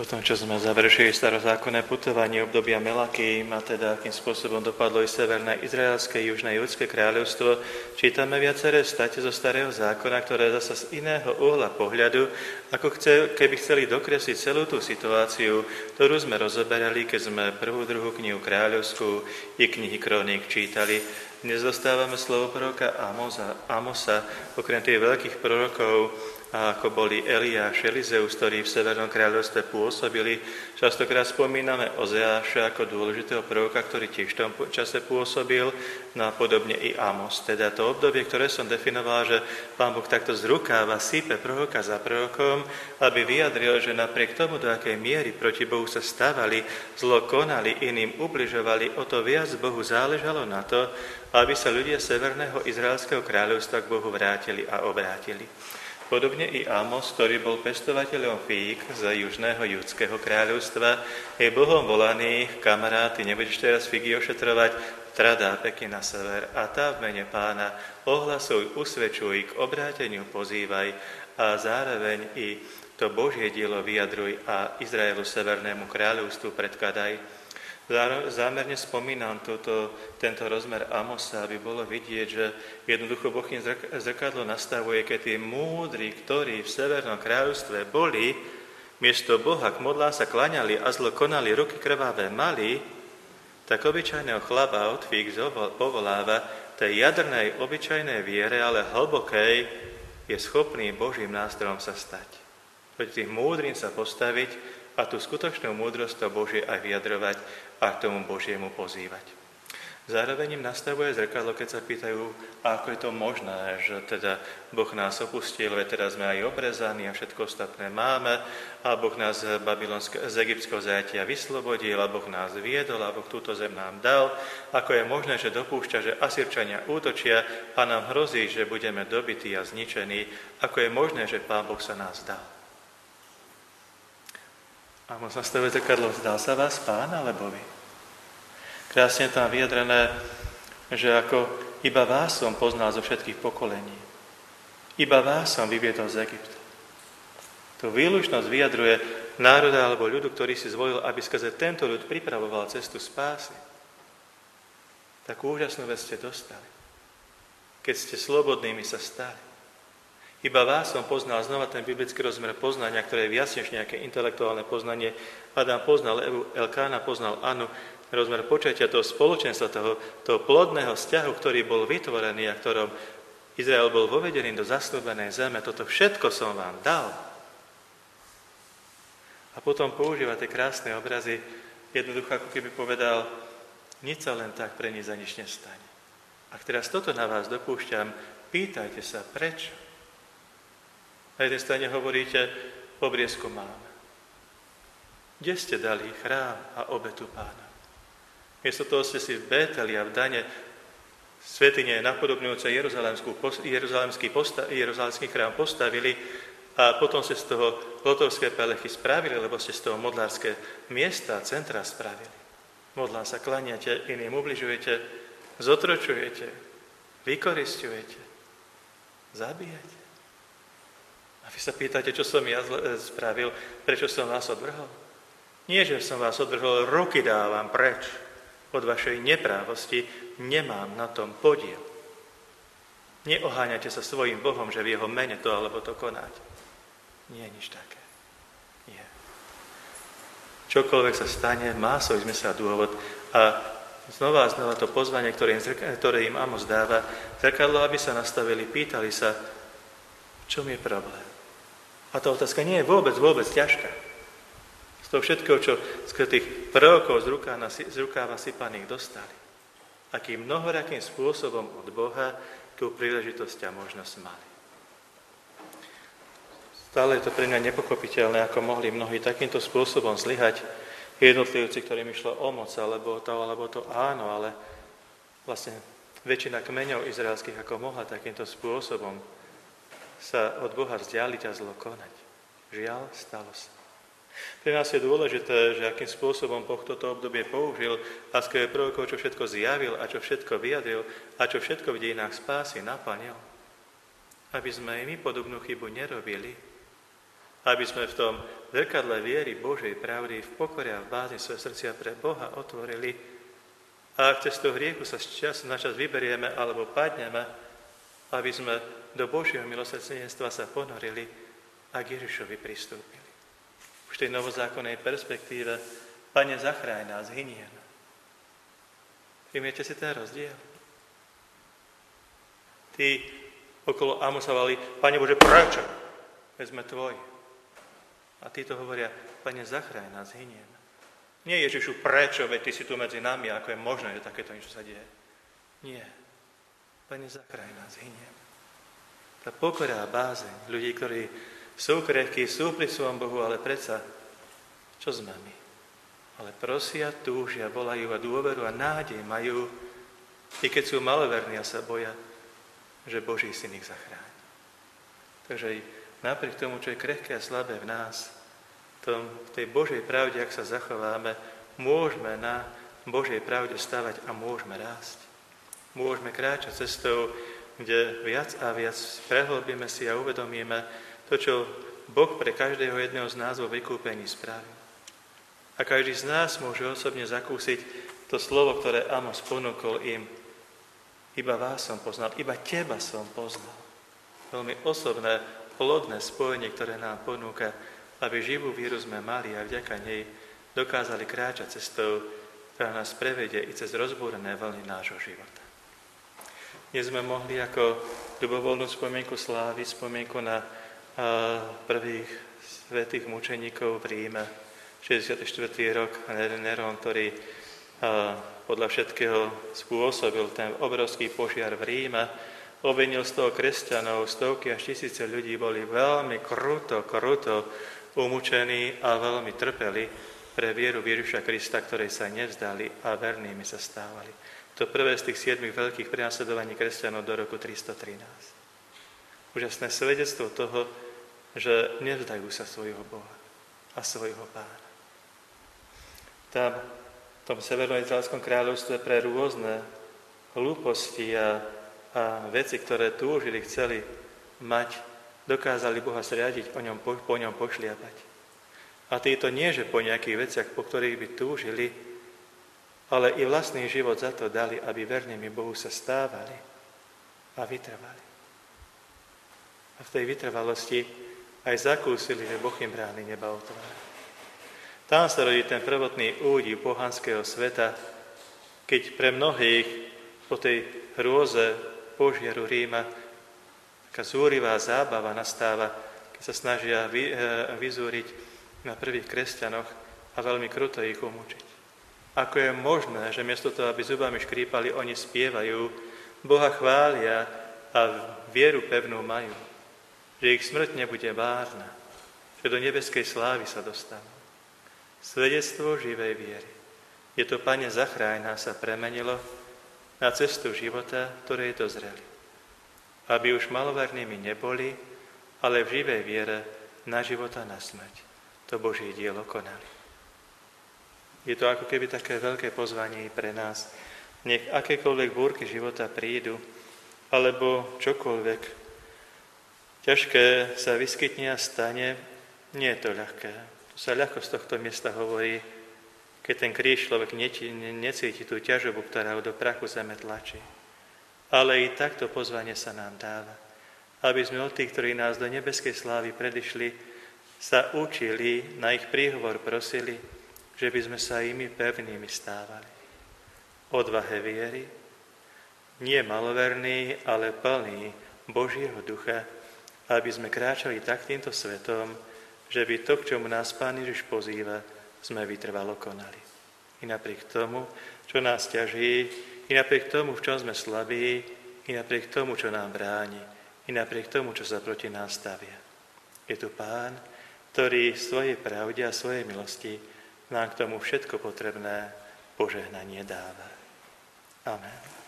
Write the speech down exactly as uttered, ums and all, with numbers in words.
Potom, čo sme završili starozákonné putovanie obdobia Melakým a teda akým spôsobom dopadlo i severné izraelské, južné judské kráľovstvo, čítame viaceré state zo starého zákona, ktoré zasa z iného uhla pohľadu, ako chce, keby chceli dokresliť celú tú situáciu, ktorú sme rozoberali, keď sme prvú, druhú knihu kráľovskú i knihy Kroník čítali. Dnes dostávame slovo proroka Amosa, Amosa, okrem tých veľkých prorokov, a ako boli Eliáš, Elizeus, ktorí v Severnom kráľovstve pôsobili. Častokrát spomíname Ozeáša ako dôležitého proroka, ktorý tiež v tom čase pôsobil, no a podobne i Amos. Teda to obdobie, ktoré som definoval, že Pán Boh takto z rukáva sype proroka za prorokom, aby vyjadril, že napriek tomu, do akej miery proti Bohu sa stávali, zlo konali, iným ubližovali, o to viac Bohu záležalo na to, aby sa ľudia Severného izraelského kráľovstva k Bohu vrátili a obrátili. Podobne i Amos, ktorý bol pestovateľom fík z južného judského kráľovstva, je Bohom volaný, kamaráty, nebudeš teraz figy ošetrovať, tradá peky na sever a tá v mene Pána ohlasuj, usvedčuj, k obráteniu pozývaj a zároveň i to Božie dielo vyjadruj a Izraelu severnému kráľovstvu predkladaj. Zámerne spomínam toto, tento rozmer Amosa, aby bolo vidieť, že jednoducho Boh im zrkadlo nastavuje, keď tí múdri, ktorí v Severnom kráľovstve boli, miesto Boha k modlám sa klaňali a zlo konali, ruky krvavé mali, tak obyčajného chlapa od fík povoláva tej jadrnej obyčajnej viere, ale hlbokej, je schopný Božím nástrojom sa stať. Proti tým múdrym sa postaviť a tú skutočnú múdrosť to Božie aj vyjadrovať a k tomu Božiemu pozývať. Zároveň im nastavuje zrkadlo, keď sa pýtajú, ako je to možné, že teda Boh nás opustil, veď teraz sme aj obrezaní a všetko ostatné máme, a Boh nás z, z egyptského zajatia vyslobodil, a Boh nás viedol, a Boh túto zem nám dal. Ako je možné, že dopúšťa, že Asýrčania útočia a nám hrozí, že budeme dobití a zničení. Ako je možné, že Pán Boh sa nás dal. A možno nastavuje zrkadlo, zdal sa vás Pán alebo vy? Krásne tam vyjadrené, že ako iba vás som poznal zo všetkých pokolení. Iba vás som vyviedol z Egypta. Tu výlučnosť vyjadruje národa alebo ľudu, ktorý si zvolil, aby skrze tento ľud pripravoval cestu spásy. Takú úžasnú vec ste dostali. Keď ste slobodnými sa stali. Iba vás som poznal, znova ten biblický rozmer poznania, ktoré je viac než nejaké intelektuálne poznanie. Adam poznal Evu, Elkána poznal Anu, rozmer počatia toho spoločenstva, toho, toho plodného vzťahu, ktorý bol vytvorený a ktorom Izrael bol vovedený do zasľúbenej zeme. Toto všetko som vám dal. A potom používa tie krásne obrazy, jednoducho ako keby povedal, nič sa len tak pre nič za nič nestane. Ak teraz toto na vás dopúšťam, pýtajte sa, prečo? Na jednej strane hovoríte, obriezku máme. Kde ste dali chrám a obetu Pána? Miesto toho ste si v Bételi a v Dane svätyne napodobňujúce jeruzalemský, posta, jeruzalemský chrám postavili a potom ste z toho lotovské pelechy spravili, lebo ste z toho modlárske miesta, centra spravili. Modlám sa klaniate, iným ubližujete, zotročujete, vykoristujete, zabíjate. A vy sa pýtate, čo som ja spravil, prečo som vás odvrhol? Nie, že som vás odvrhol, ruky dávam preč od vašej neprávosti, nemám na tom podiel. Neoháňate sa svojím Bohom, že v jeho mene to alebo to konáte. Nie je nič také. Nie. Čokoľvek sa stane, má svoj zmysel a dôvod a znova a znova to pozvanie, ktoré im, ktoré im Amos dáva, zrkadlo, aby sa nastavili, pýtali sa, v čom je problém. A tá otázka nie je vôbec, vôbec ťažká. Z toho všetkého, čo z tých prorokov z rukáva, z rukáva sypaných dostali. Akým mnohorakým spôsobom od Boha tú príležitosť a možnosť mali. Stále je to pre mňa nepokopiteľné, ako mohli mnohí takýmto spôsobom zlyhať jednotlivci, ktorým išlo o moc, alebo to, alebo to áno, ale vlastne väčšina kmeňov izraelských, ako mohla takýmto spôsobom sa od Boha vzdialiť a zlo konať. Žiaľ, stalo sa. Pre nás je dôležité, že akým spôsobom Boh toto obdobie použil a skrze prorokov, čo všetko zjavil a čo všetko vyjadril a čo všetko v dejinách spásy naplnil. Aby sme aj my podobnú chybu nerobili aby sme v tom zrkadle viery Božej pravdy v pokore a v bázni svoje srdcia pre Boha otvorili a ak cez toho hriechu sa čas na čas vyberieme alebo padneme, aby sme do Božieho milosrdenstva sa ponorili a k Ježišovi pristúpili. Už v tej novozákonnej perspektíve, Pane, zachráň nás, hynieme. Vymieťte si ten rozdiel. Tí okolo Amosa volali, Pane Bože, prečo? Veď sme tvoji. A títo hovoria, Pane, zachráň nás, hynieme. Nie Ježišu, prečo? Veď ty si tu medzi nami, ako je možné, že takéto niečo sa deje. Nie. Pane, zachráň nás, hynieme. Tá pokora a bázeň ľudí, ktorí sú krehkí, sú pri svojom Bohu, ale predsa, čo sme my? Ale prosia, túžia, volajú a dôveru a nádej majú, i keď sú maloverní a sa boja, že Boží syn ich zachráni. Takže napriek tomu, čo je krehké a slabé v nás, tom, v tej Božej pravde, ak sa zachováme, môžeme na Božej pravde stavať a môžeme rásť. Môžeme kráčať cestou, kde viac a viac prehlbíme si a uvedomíme to, čo Boh pre každého jedného z nás vo vykúpení spravil. A každý z nás môže osobne zakúsiť to slovo, ktoré Amos ponúkol im. Iba vás som poznal, iba teba som poznal. Veľmi osobné, plodné spojenie, ktoré nám ponúka, aby živú víru sme mali a vďaka nej dokázali kráčať cestou, ktorá nás prevedie i cez rozbúrené vlny nášho života. Dnes sme mohli ako ľubovoľnú spomienku slávy, spomienku na a, prvých svätých mučeníkov v Ríme, šesťdesiaty štvrtý rok, Neron, ktorý a, podľa všetkého spôsobil ten obrovský požiar v Ríme, obvinil z toho kresťanov, stovky až tisíce ľudí boli veľmi kruto, kruto umúčení a veľmi trpeli pre vieru Ježiša Krista, ktorej sa nevzdali a vernými sa stávali. To prvé z tých siedmých veľkých prenasledovaní kresťanov do roku tristotrinásť. Úžasné svedectvo toho, že nevzdajú sa svojho Boha a svojho Pána. Tam, v tom severnoizraelskom kráľovstve pre rôzne hlúposti a, a veci, ktoré túžili, chceli mať, dokázali Boha zriadiť, o ňom, po, po ňom pošliapať. A títo nie, že po nejakých veciach, po ktorých by túžili, ale i vlastný život za to dali, aby vernými Bohu sa stávali a vytrvali. A v tej vytrvalosti aj zakúsili, že Boh im brány neba otvára. Tam sa rodí ten prvotný údiv pohanského sveta, keď pre mnohých po tej hrôze požiaru Ríma taká zúrivá zábava nastáva, keď sa snažia vy, e, vyzúriť na prvých kresťanoch a veľmi kruto ich umúčiť. Ako je možné, že miesto toho, aby zubami škrípali, oni spievajú, Boha chvália a vieru pevnú majú, že ich smrť nebude márna, že do nebeskej slávy sa dostanú. Svedectvo živej viery. Je to, Pane, zachráň nás, sa premenilo na cestu života, ktorej dozreli. Aby už malovernými neboli, ale v živej viere na života na smrť to Božie dielo konali. Je to ako keby také veľké pozvanie pre nás. Nech akékoľvek búrky života prídu, alebo čokoľvek ťažké sa vyskytne a stane, nie je to ľahké. To sa ľahko z tohto miesta hovorí, keď ten kríž človek necíti tú ťažobu, ktorá ho do prachu zeme tlačí. Ale i takto pozvanie sa nám dáva, aby sme od tých, ktorí nás do nebeskej slávy predišli, sa učili, na ich príhovor prosili, že by sme sa imi pevnými stávali. Odvahe viery, nie maloverný, ale plný Božieho ducha, aby sme kráčali tak týmto svetom, že by to, k čomu nás Pán Ježiš pozýva, sme vytrvalo konali. I napriek tomu, čo nás ťaží, i napriek tomu, v čom sme slabí, i napriek tomu, čo nám bráni, i napriek tomu, čo sa proti nás stavia. Je tu Pán, ktorý v svojej pravde a svojej milosti nám k tomu všetko potrebné požehnanie dáva. Amen.